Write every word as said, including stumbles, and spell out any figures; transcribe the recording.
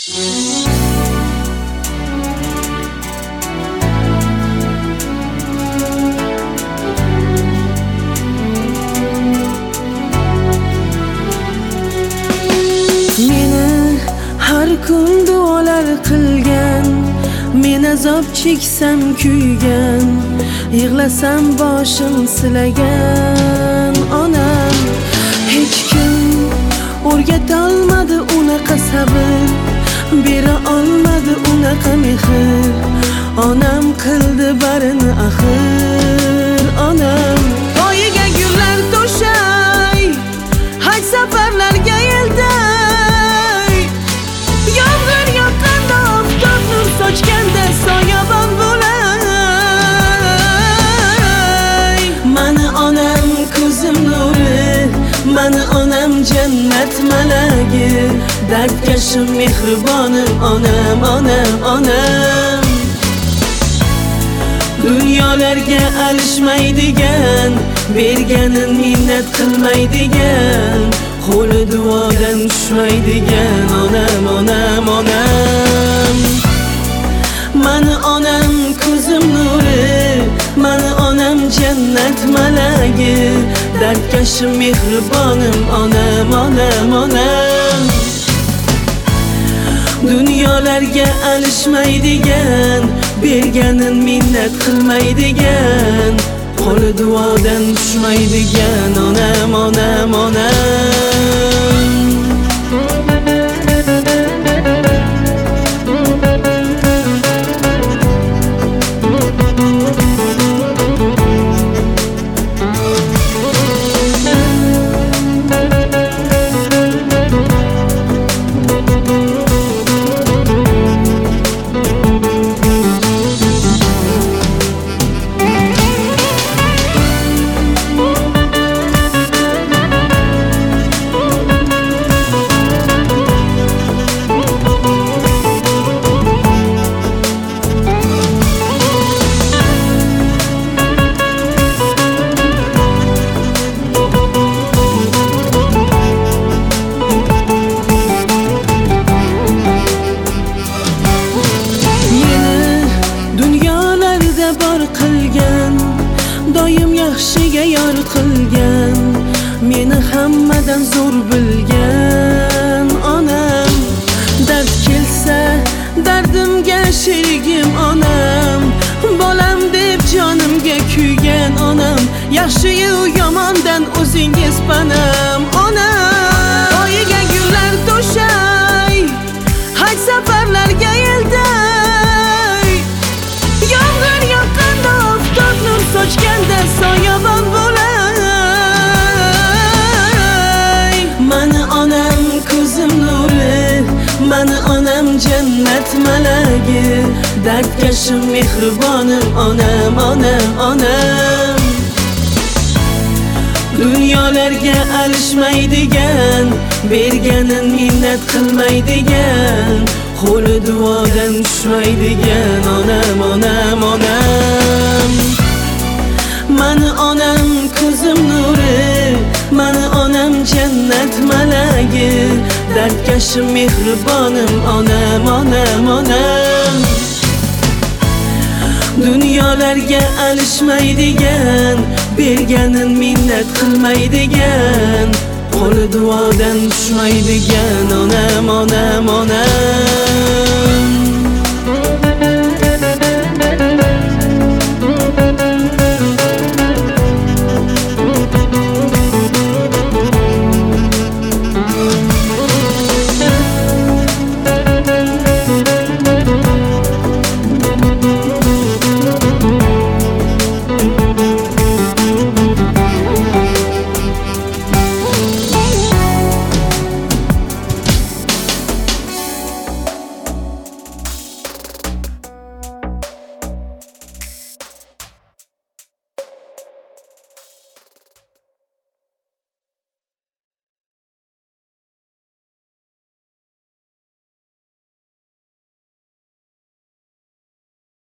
Har kun duolar qilgan, men azob cheksam kuygan, yig'lasam boshim silagan onam. Hech kim o'rgata olmadi unaqa sabr, bera olmadi unaqa mehr. Onam qildi barini axir. Onam poyiga gullar to'shay, haj safarlarga elday, yomg'ir yoqqanda oftob nur sochganda soyabon bo'lay. Mani onam ko'zim nuri, mani onam jannat malagi, dardkashim mehribonim onam, onam, onam. Dunyolarga alishmaydigan, berganin minnat qilmaydigan, qo'li duodan tushmaydigan onam, onam, onam. Mani onam ko'zim nuri, mani onam jannat malagi, dardkashim mehribonim onam, onam, onam. Dunyolarga alishmaydigan, berganin minnat qilmaydigan, qo'li duodan tushmaydigan onam, onam, onam. Doim yaxshiga yor qilgan, meni hammadan zo'r bilgan onam. Dard kelsa dardimga sherigim onam, bolam deb jonimga kuygan onam. Yaxshiyu yomondan o'zingiz panam onam. Poyiga gullar to'shay, haj safarlarga elday, yomg'ir yoqqanda oftob nur sochganda soyabon bo'lay. Mani onam ko'zim nuri, mani onam jannat malagi, dardkashim mehribonim onam, onam, onam. Dunyolarga alishmaydigan, berganin minnat qilmaydigan, qo'li duodan tushmaydigan onam, onam, onam. Mani onam ko'zim nuri, mani onam jannat malagi, dardkashim mehribonim onam, onam, onam. Dunyolarga alishmaydigan, berganin minnat qilmaydigan, qo'li duodan tushmaydigan onam, onam, onam.